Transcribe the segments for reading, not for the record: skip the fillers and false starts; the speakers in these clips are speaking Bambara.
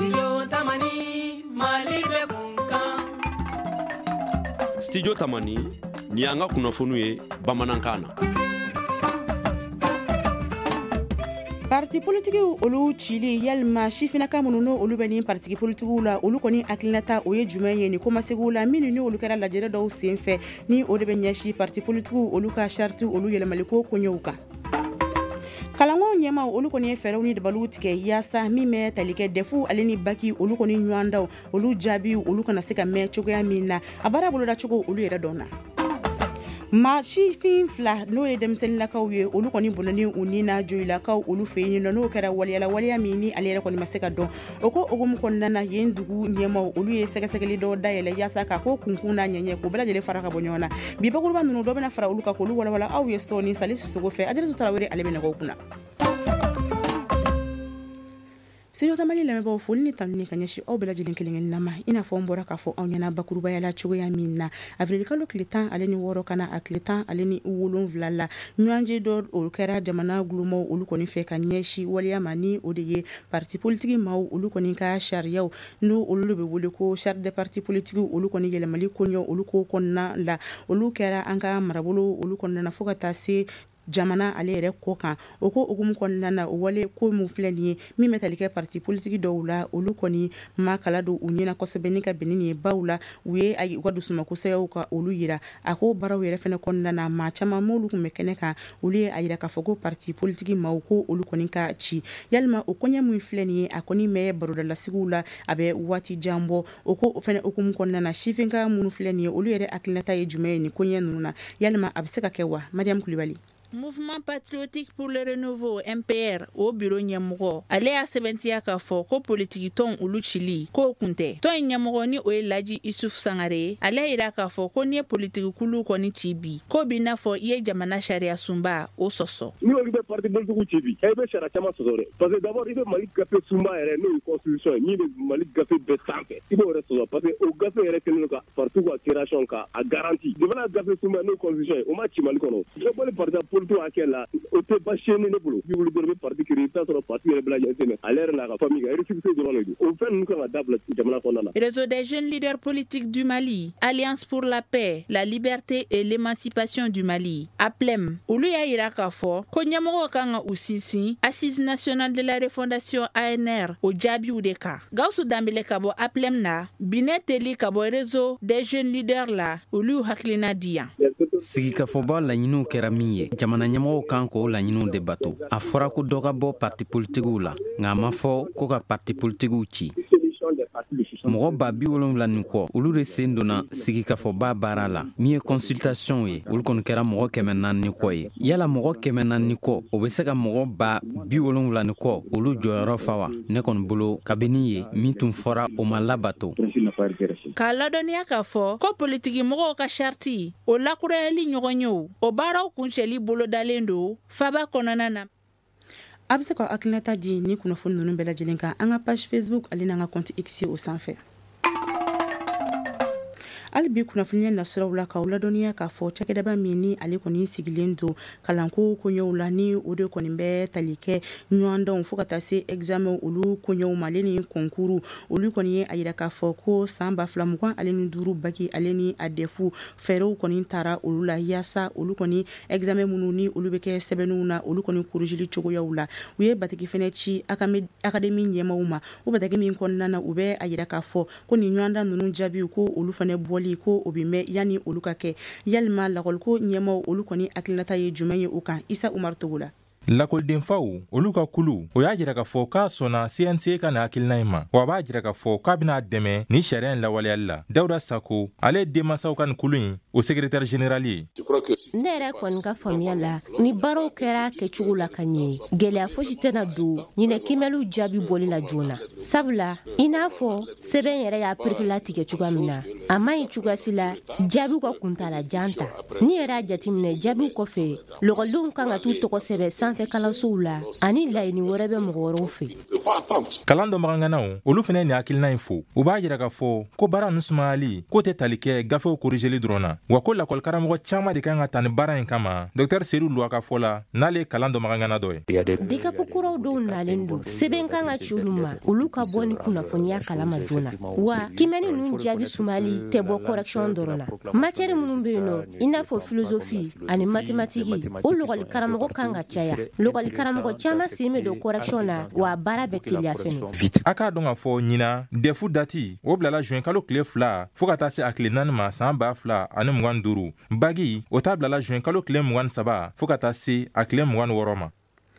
Studio Tamani ni anga kunnafoniw ye bamanankan na. Parti politikiw olu cili yalima sifinaka minnu no olu bɛ ni parti politikiw la olu kɔni hakilinata o ye jumɛn ye ni komasegiw la minnu ni olu kɛra lajɛrɛ dɔw senfɛ ni o de bɛ ɲɛsi parti politikiw olu ka charte olu yɛlɛmaliko koɲɛw kan. Kalango ɲɛmaw olu kɔni ye fɛɛrɛw ni dabaliw tigɛ yaasa min bɛ tali kɛ defu ale ni baki olu kɔni ɲɔgɔndaw olu jaabi olu kana se ka mɛn cogoya min na a baara boloda cogo olu yɛrɛ dɔn na. Ma sifin fila n'o ye denmisɛnninlakaw ye olu kɔni bɔnɛni u ni na joyilakaw olu fɛ yen n'o kɛra waliya min ni ale yɛrɛ kɔni ma se ka dɔn o ko ogumu kɔnɔna na yen dugu ɲɛmaw olu ye sɛgɛsɛgɛli dɔ dayɛlɛ yaasa ka ko kunkun n'a ɲɛɲɛ k'o bɛɛ lajɛlen fara ka bɔ ɲɔgɔn na bi bakuruba ninnu dɔ bɛna fara olu kan k'olu walawala aw ye sɔɔni Sali Sogo fɛ Adjaratou Tarawele ale bɛ nɛgɛw kunna. Studio Tamani lamɛnbaaw foli ni tanuni ka ɲɛsi aw bɛɛ lajɛlen kelen nama i n'a fɔ n bɔra k'a fɔ aw ɲɛna bakurubaya la cogoya min na avril kalo tile 10 ale ni 6 kana a tile 10 ale ni 7 la ɲɔgɔnje dɔ o kɛra jamana gulumaaw olu kɔni fɛ ka ɲɛsi waliya ma ni o de ye parti politique maaw olu kɔni ka sariyaw n'o olu bɛ wele ko charte des partis politiques olu kɔni yɛlɛmali koɲɛ olu ko kɔnɔna la olu kɛra an ka marabolo olu kɔnɔna fo ka taa se jamana ale yɛrɛ kɔ kan o ko ogumu kɔnɔna na o wale ko mun filɛ nin ye min bɛ tali kɛ parti politique dɔw la olu kɔni ma kala don u ɲɛna kosɛbɛ ni ka bɛnni ye baw la u ye u ka dusumakosɛyaw ka olu yira a ko baaraw yɛrɛ fɛnɛ kɔnɔna na maa caman m'olu kun bɛ kɛnɛ kan olu ye a yira k'a fɔ ko parti politique maaw ko olu kɔni ka ci yalima o kɔɲɛ mun filɛ nin ye a kɔni mɛ barodalasigiw la a bɛ waati jan bɔ o ko fɛnɛ okumu kɔnɔna na sifinka minnu filɛ nin ye olu yɛrɛ hakilinata ye jumɛn ye ni kɔɲɛ ninnu na yalima a bɛ se ka kɛ wa Mariam Kulibali. Mouvement patriotique pour le renouveau MPR au bureau ɲɛmɔgɔ ale y'a sɛbɛntiya k'a fɔ ko politiki tɔn olu cili k'o kun tɛ tɔn ɲɛmɔgɔ ni o ye Laji Isuf Sangare ale yira k'a fɔ ko ni ye politiki kulu kɔni ci bi ko bi n'a fɔ i ye jamana sariya sunba o sɔsɔ ni olu bɛ parti politikiw ci bi e bɛ sariya caman sɔsɔ dɛ parce que d'abord i bɛ Mali gafe sunba yɛrɛ n'o ye constitution ye min bɛ Mali gafe bɛɛ sanfɛ i b'o yɛrɛ sɔsɔ parce que o gafe yɛrɛ kɛlen don ka parti ka création ka a garanti jamana gafe sunba n'o constitution ye o ma ci Mali kɔnɔ i bɔ ni parti politique la o tɛ baasi ne bolo bi wuli dɔrɔn bɛ parti créé t'a sɔrɔ parti yɛrɛ bɛɛ lajɛlen tɛmɛ ale yɛrɛ n'a ka famille ka récépissé dɔrɔn de don o fɛn ninnu kan ka dabila jamana kɔnɔna na. Réseau des jeunes leaders politiques du Mali, Alliance pour la paix, la liberté et l'émancipation du Mali, APLEM olu y'a yira k'a fɔ ko ɲɛmɔgɔ kan ka u sinsin Assise nationale de la refondation ANR o jaabiw de kan Gawusu Danbele ka bɔ APLEM na Binet Teli ka bɔ Réseau des jeunes leaders la olu y'u hakilina di yan. Sigikafɔba laɲiniw kɛra min ye jamana ɲɛmɔgɔw kan k'o laɲiniw de bato a fɔra ko dɔ ka bɔ parti politikiw la nka a ma fɔ ko ka parti politikiw ci mɔgɔ ba 70 ni kɔ olu de sen donna sigikafɔba baara la min ye consultation ye olu kɔni kɛra mɔgɔ 400 ni kɔ ye yala mɔgɔ 400 ni kɔ o bɛ se ka mɔgɔ ba 70 ni kɔ olu jɔyɔrɔ fa wa ne kɔni bolo kabini ye min tun fɔra o ma labato k'a ladɔnniya k'a fɔ ko politiki mɔgɔw ka charti o lakurayali ɲɔgɔn ye o baaraw kuncɛli bolodalen don faba kɔnɔna na. A bɛ se ka hakilinata di ni kunnafoni ninnu bɛɛ lajɛlen kan an ka page Facebook ale n'an ka compte X o sanfɛ. hali bi kunnafoniya nasiraw la k'aw ladɔnniya k'a fɔ cakɛdaba min ni ale kɔni sigilen don kalanko koɲɛw la ni o de kɔni bɛ tali kɛ ɲɔgɔndanw fo ka taa se examen olu koɲɛw ma ale ni konkuru olu kɔni ye a yira k'a fɔ ko san 2025 ale ni 5 baki ale ni a defu fɛɛrɛw kɔni taara olu la yaasa olu kɔni examen minnu ni olu bɛ kɛ sɛbɛnniw na olu kɔni korigili cogoyaw la u ye batigi fɛnɛ ci akademi ɲɛmaw ma o batigi min kɔnɔna na u bɛ a yira k'a fɔ ko ni ɲɔgɔndan ninnu jaabiw ko olu fɛnɛ bɔli ko o bɛ mɛn yani olu ka kɛ yalima lakɔliko ɲɛmaw olu kɔni hakilinata ye jumɛn ye o kan Isa Umar Togo la. Lakɔlidenfaw olu ka kulu o y'a jira k'a fɔ k'a sɔnna CNC ka na hakilina in ma wa a b'a jira k'a fɔ k'a bɛna dɛmɛ ni sariya in lawaleyali la. Dawuda Sako ale ye denmansaw ka nin kulu in o secrétaire général ye. Ne yɛrɛ kɔni ka faamuya la ni baaraw kɛra kɛcogo la ka ɲɛ gɛlɛya fosi tɛna don ɲinɛ kimɛliw jaabi bɔli la joona sabula i n'a fɔ sɛbɛn yɛrɛ y'a perepela tigɛ cogoya min na a ma ɲi cogoyasi la jaabiw ka kuntala jan ta ni yɛrɛ y'a jateminɛ jaabiw kɔfɛ lɔgɔlidenw kan ka t'u tɔgɔ sɛbɛn sanfɛ kalansow la ani laɲini wɛrɛ bɛ mɔgɔ wɛrɛw fɛ. Kalan dɔnbaganganaw olu fɛnɛ ni hakilina in fo u b'a jira k'a fɔ ko baara ninnu sumayali ko tɛ tali kɛ gafew korigeli dɔrɔn na wa ko lakɔli karamɔgɔ caaman de kan ka tani baara in kama. Dr Seydou Lo ka fɔ la n'ale kalan dɔ magangana dɔ ye. dekapo kuraw dɔw nalen do sɛbɛn kan ka ci olu ma olu ka bɔ ni kunnafoniya kalama joona wa kimɛni ninnu jaabi sumali tɛ bɔ correction dɔrɔn na matière minnu be yen nɔ i n'a fɔ philosophie ani mathématique o lɔgɔli karamɔgɔ kan ka caya lɔgɔli karamɔgɔ caaman sen be don correction na wa baara bɛ teliya fɛnɛ. A k'a dɔn ka fɔ ɲina defu dati o bilala juin kalo tile 2 fɔɔ ka taa se a tile 4 ma san 2025 bagi o t'a bilala juin kalo tile 23 fɔɔ ka taa se a tile 26 ma.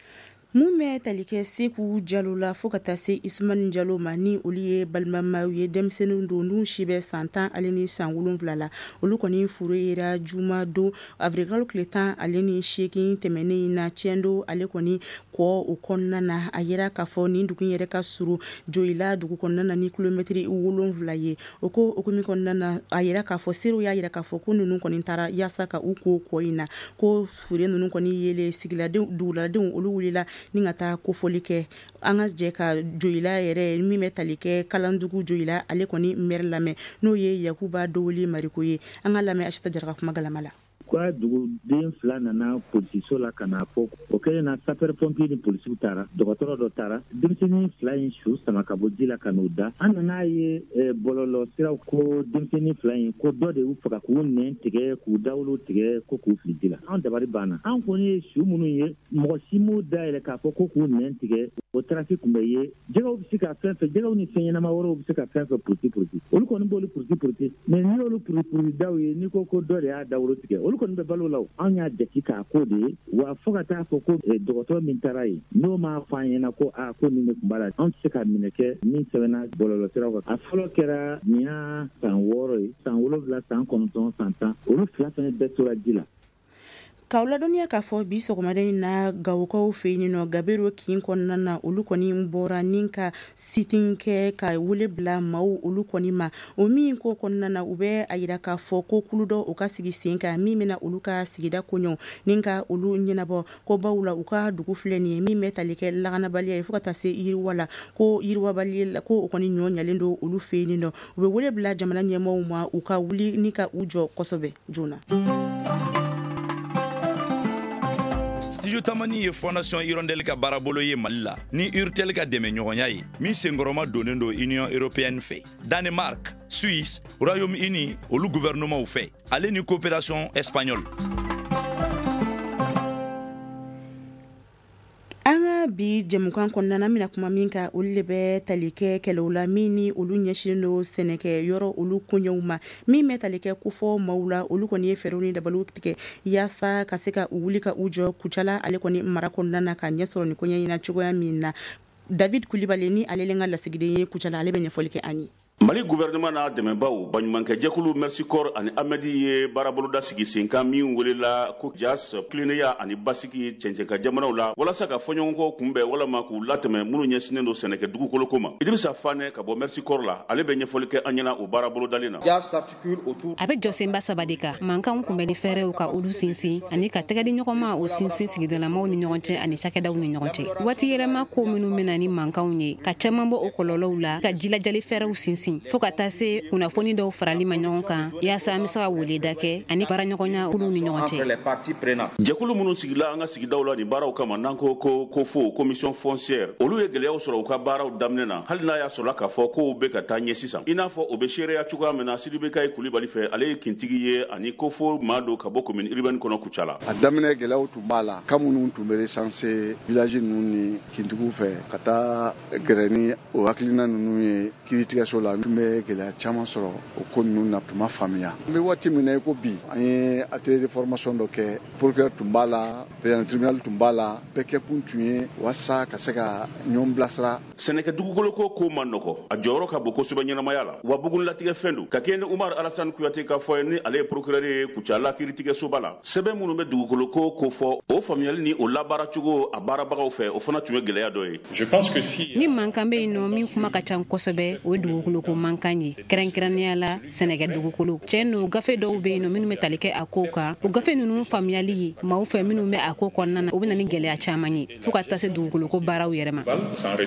mun bɛ tali kɛ Seku Jalo la fo ka taa se Ismani Jalo ma ni olu ye balimamaw ye denmisɛnninw don n'u si bɛ san 10 ale ni san 7 la olu kɔni furu yera juma don avril kalo tile 10 ale ni 8 tɛmɛnen na tiɲɛndo ale kɔni kɔ o kɔnɔna na a yera k'a fɔ nin dugu yɛrɛ ka suru Joyila dugu kɔnɔna na ni kilomɛtiri 7 ye o ko okumu kɔnɔna na a yera k'a fɔ serew y'a yera k'a fɔ ko ninnu kɔni taara yaasa ka u ko kɔ in na ko fure ninnu kɔni yele sigiladenw duguladenw olu wulila ni ka taa kofɔli kɛ an ka jɛ ka Joyila yɛrɛ min bɛ tali kɛ kalandugu Joyila ale kɔni maire lamɛn n'o ye Yakuba Dowoli Mariko ye an ka lamɛn Asita Jaraka kuma galama la. Kwa duguden 2 nana polisiso la kana fɔ o kɛlen na sapeur pompier ni polisiw taara dɔgɔtɔrɔ dɔ taara denmisɛnnin 2 in su sama ka bɔ ji la ka n'o da an nana ye bɔlɔlɔ siraw ko denmisɛnnin 2 in ko dɔ de y'u faga k'u nɛn tigɛ k'u dawolo tigɛ ko k'u fili ji la an dabari banna an kɔni ye su minnu ye mɔgɔ si m'u dayɛlɛ k'a fɔ ko k'u nɛn tigɛ o trafic kun bɛ ye jɛgɛw bɛ se ka fɛn fɛn jɛgɛw ni fɛn ɲɛnama wɛrɛw bɛ se ka fɛn fɛn puruti olu kɔni b'olu puruti mais n'i y'olu puruti daw ye n'i ko dɔ de y'a dawolo tigɛ olu kɔni bɛ balo la an y'a jate k'a ko de ye wa fo ka taa fɔ ko dɔgɔtɔrɔ min taara ye n'o m'a fɔ an ɲɛna ko ko nin de tun b'a la an tɛ se ka minɛ kɛ min sɛbɛnna bɔlɔlɔsiraw kan a fɔlɔ kɛra nin y'a san 6 ye san 7 san 9 san 10 olu 2 fɛnɛ bɛɛ tora ji la. K'aw ladɔnniya k'a fɔ bi sɔgɔmada in na Gawokaw fɛ yen nɔ Gabero kin kɔnɔna na olu kɔni bɔra ni ka sitin kɛ ka wele bila maaw olu kɔni ma o min ko kɔnɔna na u bɛ a yira k'a fɔ ko kulu dɔ u ka sigi sen kan min bɛna olu ka sigida koɲɔw ni ka olu ɲɛnabɔ ko baw la u ka dugu filɛ nin ye min bɛ tali kɛ laganabaliya ye fo ka taa se yiriwa la ko yiriwabali la ko o kɔni ɲɔ ɲalen don olu fɛ yen nɔ u bɛ wele bila jamana ɲɛmɔgɔw ma u ka wuli ni ka u jɔ kosɛbɛ joona. Studio Tamani ye Fondation Hirondelle ka baarabolo ye Mali la ni Urtel ka dɛmɛ ɲɔgɔnya ye min senkɔrɔma donnen do Union Européenne fɛ Danemark, Suisse, Royaume-Uni olu gouvernement fɛ ale ni coopération espagnole. Bi jɛmukan kɔnɔna na mina kuma min ka olu de bɛ tali kɛ kɛlɛw la min ni olu ɲɛsinnen do sɛnɛkɛ yɔrɔ olu koɲɛw ma min bɛ tali kɛ kofɔ maaw la olu kɔni ye fɛɛrɛw ni dabaliw tigɛ yaasa ka se ka u wuli ka u jɔ Kucala ale kɔni mara kɔnɔna na ka ɲɛ sɔrɔ ni koɲɛ in na cogoya min na David Kulibali ni ale ka lasigiden ye Kucala ale bɛ ɲɛfɔli kɛ an ye. Mali gouvernement n'a dɛmɛbaw baɲumankɛ jɛkulu Merci Corps ani Amedi ye baaraboloda sigi sen kan min welela ko jas kilennenya ani basigi cɛncɛnka jamanaw la walasa ka fɔɲɔgɔnkɔ kunbɛn walama k'u latɛmɛ minnu ɲɛsinnen do sɛnɛkɛ dugukoloko ma. Idrissa Fane ka bɔ Merci Corps la ale bɛ ɲɛfɔli kɛ an ɲɛna o baarabolodalen na. A bɛ jɔ senba saba de kan mankanw kunbɛnni fɛɛrɛw ka olu sinsin ani ka tɛgɛ di ɲɔgɔn ma o sinsin sigidalamaw ni ɲɔgɔn cɛ ani cakɛdaw ni ɲɔgɔn cɛ waati yɛlɛma ko minnu bɛna ni mankanw ye ka caman bɔ o kɔlɔlɔw la ka jilajali fɛɛrɛw sinsin fo ka taa se kunnafoni dɔw farali ma ɲɔgɔn kan yaasa an bɛ se ka weleda kɛ ani baaraɲɔgɔnya olu ni ɲɔgɔn cɛ. Jɛkulu minnu sigila an ka sigidaw la ni baaraw kama n'an ko fo commission foncière olu ye gɛlɛyaw sɔrɔ u ka baaraw daminɛ na hali n'a y'a sɔrɔ k'a fɔ ko bɛ ka taa ɲɛ sisan i n'a fɔ o bɛ seereya cogoya min na Sidibekayi Kulibali fɛ ale ye kintigi ye ani kofo maa do ka bɔ commune urbaine kɔnɔ Kucala. A daminɛ gɛlɛyaw tun b'a la ka minnu tun bɛ recenser village ninnu ni kintigiw fɛ ka taa gɛrɛ ni o hakilina ninnu ye kiiritigɛso la tun bɛ gɛlɛya caman sɔrɔ o ko ninnu na tun ma faamuya. N bɛ waati min na i ko bi an ye atelier de formation dɔ kɛ procureur tun b'a la président tribunal tun b'a la bɛɛ kɛ kun tun ye walasa ka se ka ɲɔgɔn bilasira. Sɛnɛkɛ dugukoloko ko man nɔgɔ a jɔyɔrɔ ka bon kosɛbɛ ɲɛnamaya la wa bugunlatigɛ fɛn don ka kɛ ni Umar Alassane Kuyate ka fɔ ni ale ye procureur ye Kucala kiiritigɛsoba la sɛbɛn minnu bɛ dugukoloko ko fɔ o faamuyali ni o labaara cogo a baarabagaw fɛ o fana tun ye gɛlɛya dɔ ye. Je pense que si ni mankan bɛ yen nɔ min kuma ka ca kosɛbɛ o ye dugukoloko mankan ye kɛrɛnkɛrɛnnenya la sɛnɛkɛ dugukolo cɛn no gafe dɔw bɛ yen nɔ minnu bɛ tali kɛ a ko kan o gafe ninnu faamuyali ye maaw fɛ minnu bɛ a ko kɔnɔna na o bɛ na ni gɛlɛya caman ye fo ka taa se dugukoloko baaraw yɛrɛ ma.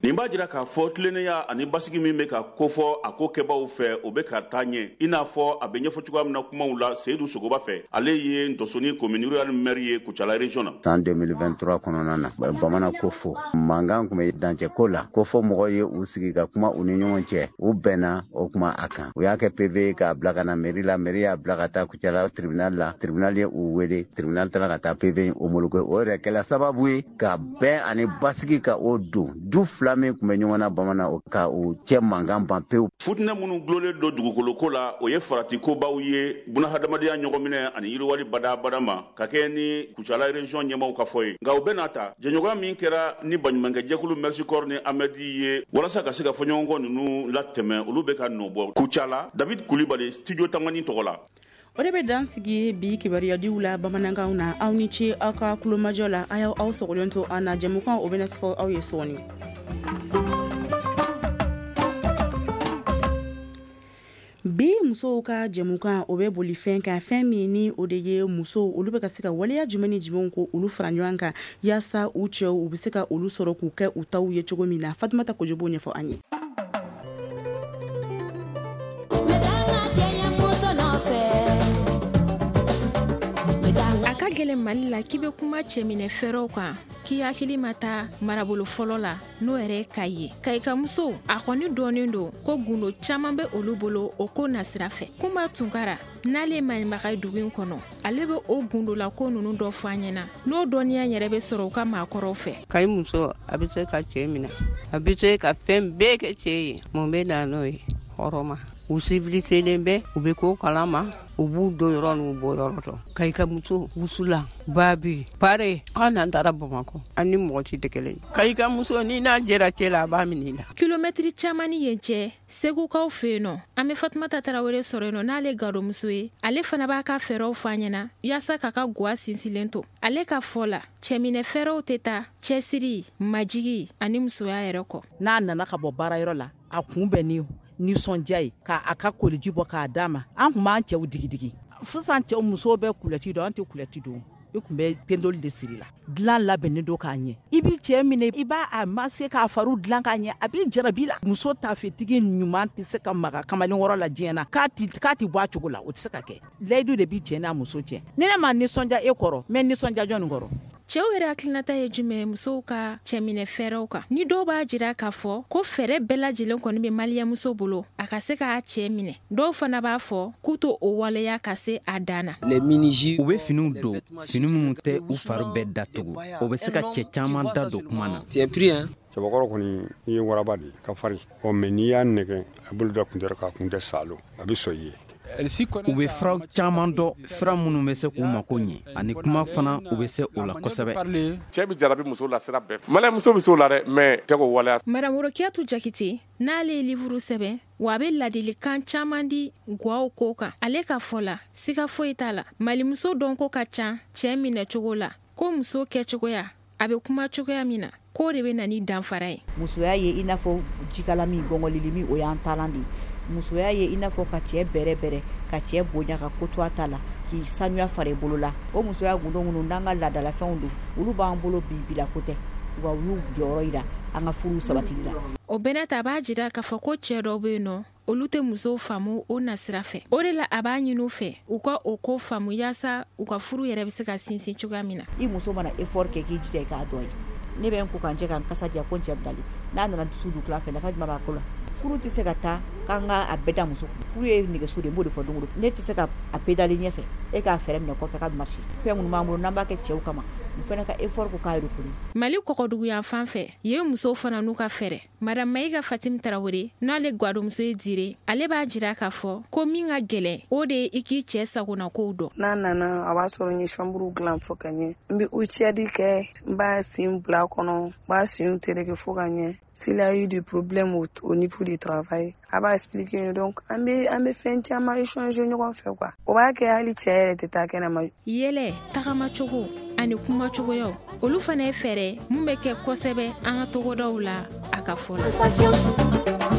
nin b'a jira k'a fɔ tilennenya ani basigi min bɛ ka kofɔ a ko kɛbaw fɛ o bɛ ka taa ɲɛ i n'a fɔ a bɛ ɲɛfɔ cogoya min na kumaw la Seyidu Sogoba fɛ ale ye Ntosoni commune rurale maire ye Kucala region na. San 2023 kɔnɔna na bamanan ko fɔ mankan kun bɛ dancɛ ko la ko fɔ mɔgɔ ye u sigi ka kuma u ni ɲɔgɔn cɛ u bɛnna o kuma a kan u y'a kɛ PV k'a bila ka na mairie la mairie y'a bila ka taa Kucala tribunal la tribunal ye u wele tribunal taara ka taa PV homologué o yɛrɛ kɛla sababu ye ka bɛn ani basigi ka o don du fila min kun bɛ ɲɔgɔn na bamanan ka o cɛ mankan ban pewu. Futinɛ minnu gulolen don dugukolo ko la o ye farati kobaw ye bunahadamadenya ɲɔgɔnminɛ ani yiriwali badabada ma ka kɛ ni Kucala region ɲɛmaw ka fɔ ye nka o bɛ n'a ta jɛɲɔgɔnya min kɛra ni baɲumankɛjɛkulu Merci Corps ni Amedi ye walasa ka se ka fɔɲɔgɔnkɔ ninnu latɛmɛ olu bɛ ka nɔ bɔ Kucala. David Kulibali, Studio Tamani tɔgɔ la. O de bɛ dan sigi bi kibaruyadiw la bamanankanw na aw ni ce aw ka kulomajɔ la a y'aw sɔgɔlen to an na jɛmukan o bɛna fɔ aw ye sɔɔni. Bi musow ka jɛmukan o bɛ boli fɛn kan fɛn min ni o de ye musow olu bɛ ka se ka waleya jumɛn ni jumɛnw ko olu fara ɲɔgɔn kan yaasa u cɛw u bɛ se ka olu sɔrɔ k'u kɛ u taw ye cogo min na Fatumata Kojobo ɲɛfɔ an ye. A ka gɛlɛn Mali la k'i bɛ kuma cɛminɛ fɛrɛw kan k'i hakili ma taa marabolo fɔlɔ la n'o yɛrɛ ye Kayi ye. Kayika musow a kɔni dɔɔnin don ko gundo caman bɛ olu bolo o ko nasira fɛ. Kuma Tunkara n'ale maɲibaga ye dugu in kɔnɔ ale bɛ o gundo la ko ninnu dɔ fɔ an ɲɛna n'o dɔnniya yɛrɛ bɛ sɔrɔ u ka maakɔrɔw fɛ. Kayi muso a bɛ se ka cɛ minɛ a bɛ se ka fɛn bɛɛ kɛ cɛ ye mun bɛ na n'o ye hɔrɔma u civiliselen bɛ u bɛ ko kalama u b'u don yɔrɔ n'u bɔ yɔrɔ dɔn. Kayika muso wusula babi pare an n'an taara Bamakɔ an ni mɔgɔ ci tɛ kelen. Kayika muso ni n'a jɛra cɛ la a b'a minɛ i la. Kilomɛtiri caman ni yen cɛ Segukaw fɛ yen nɔ an bɛ Fatumata Tarawele sɔrɔ yen nɔ n'ale gadomuso ye ale fana b'a ka fɛɛrɛw fɔ an ɲɛna yaasa k'a ka guwa sinsilen to. Ale ka fɔ la cɛminɛ fɛɛrɛw tɛ taa cɛsiri majigi ani musoya yɛrɛ kɔ. N'a nana ka bɔ baarayɔrɔ la a kun bɛ ni nisɔndiya ye k'a ka koliji bɔ k'a d'a ma an kun b'an cɛw digidigi sisan cɛw musow bɛ kulɛti dɔn an tɛ kulɛti dɔn i kun bɛ pendoli de siri la dilan labɛnnen don k'a ɲɛ i bi cɛ minɛ i b'a a ma se k'a faru dilan k'a ɲɛ a b'i jarabi la muso tafetigi ɲuman tɛ se ka maga kamalenkɔrɔ la diɲɛ na k'a ti bɔ a cogo la o tɛ se ka kɛ layidu de bi cɛ n'a muso cɛ ni ne ma nisɔndiya e kɔrɔ mɛ nisɔndiya jɔnni kɔrɔ. Cɛw yɛrɛ hakilinata ye jumɛn musow ka cɛminɛ fɛɛrɛw kan ni dɔw b'a jira k'a fɔ ko fɛɛrɛ bɛɛ lajɛlen kɔni bɛ maliyɛnmuso bolo a ka se k'a cɛ minɛ dɔw fana b'a fɔ k'u to o waleya ka se a dan na. u bɛ finiw don fini minnu tɛ u fari bɛɛ datugu o bɛ se ka cɛ caman da don kuma na. Cɛbakɔrɔ kɔni i ye waraba de ka fari mɛ n'i y'a nɛgɛ a bolo da kun tɛ k'a kun tɛ salo a bɛ sɔn i ye. U bɛ fura caman dɔn fura minnu bɛ se k'u mako ɲɛ ani kuma fana u bɛ se o la kosɛbɛ. Cɛ bɛ jarabi muso la sira bɛɛ maliyɛn muso bɛ se o la dɛ mɛ tɛ k'o waleya. Madame Rokiatou Jakite n'ale ye livre sɛbɛn wa a bɛ ladilikan caman di guwaw ko kan ale ka fɔ la siga foyi t'a la malimuso dɔn ko ka ca cɛ minɛ cogo la ko muso kɛcogoya a bɛ kuma cogoya min na k'o de bɛ na ni danfara ye. Musoya ye i n'a fɔ jikala min gɔngɔlili min o y'an talan de ye musoya ye i n'a fɔ ka cɛ bɛrɛ ka cɛ bonya ka ko to a ta la k'i sanuya fara i bolo la o musoya gundo minnu n'an ka laadalafɛnw don olu b'an bolo bi bila ko tɛ wa u y'u jɔyɔrɔ yira an ka furu sabatili la. O bɛɛ ta a b'a jira k'a fɔ ko cɛ dɔw bɛ yen nɔ olu tɛ musow faamu o nasira fɛ o de la a b'a ɲini u fɛ u ka o ko faamu yaasa u ka furu yɛrɛ bɛ se ka sinsin cogoya min na. I muso mana effort kɛ k'i jija i k'a dɔn ye ne bɛ n ko k'an cɛ k'an kasa diya ko n cɛ bilali n'a nana dusu du tila fɛ nafa jumɛn b'a ko la. Furu tɛ se ka taa k'an ka a bɛɛ da muso furu ye nɛgɛso de n b'o de fɔ don o don ne tɛ se ka a pédale ɲɛfɛ e k'a fɛɛrɛ minɛ kɔfɛ k'a bɛ marcher fɛn minnu b'an bolo n'an b'a kɛ cɛw kama u fana ka effort ko k'a reconnue. Mali kɔkɔdugu yan fan fɛ ye musow fana n'u ka fɛɛrɛ Madame Maïga Fatim Tarawele n'ale gwadomuso ye dire ale b'a jira k'a fɔ ko min ka gɛlɛn o de ye i k'i cɛ sagona kow dɔn. N'a nana a b'a sɔrɔ n ye chambre dilan fɔ ka ɲɛ n bɛ ucɛdi kɛ n b'a sen bila a kɔnɔ n b'a sen tereke fo ka ɲɛ. S'il y a eu des problèmes au niveau du travail, a b'a expliquer donc an bɛ fɛn caman échanger ɲɔgɔn fɛ quoi. O b'a kɛ hali cɛ yɛrɛ tɛ taa kɛnɛma. Yɛlɛ tagamacogo ani kuma cogoyaw olu fana ye fɛɛrɛ mun bɛ kɛ kosɛbɛ an ka togodaw la a ka fɔ la.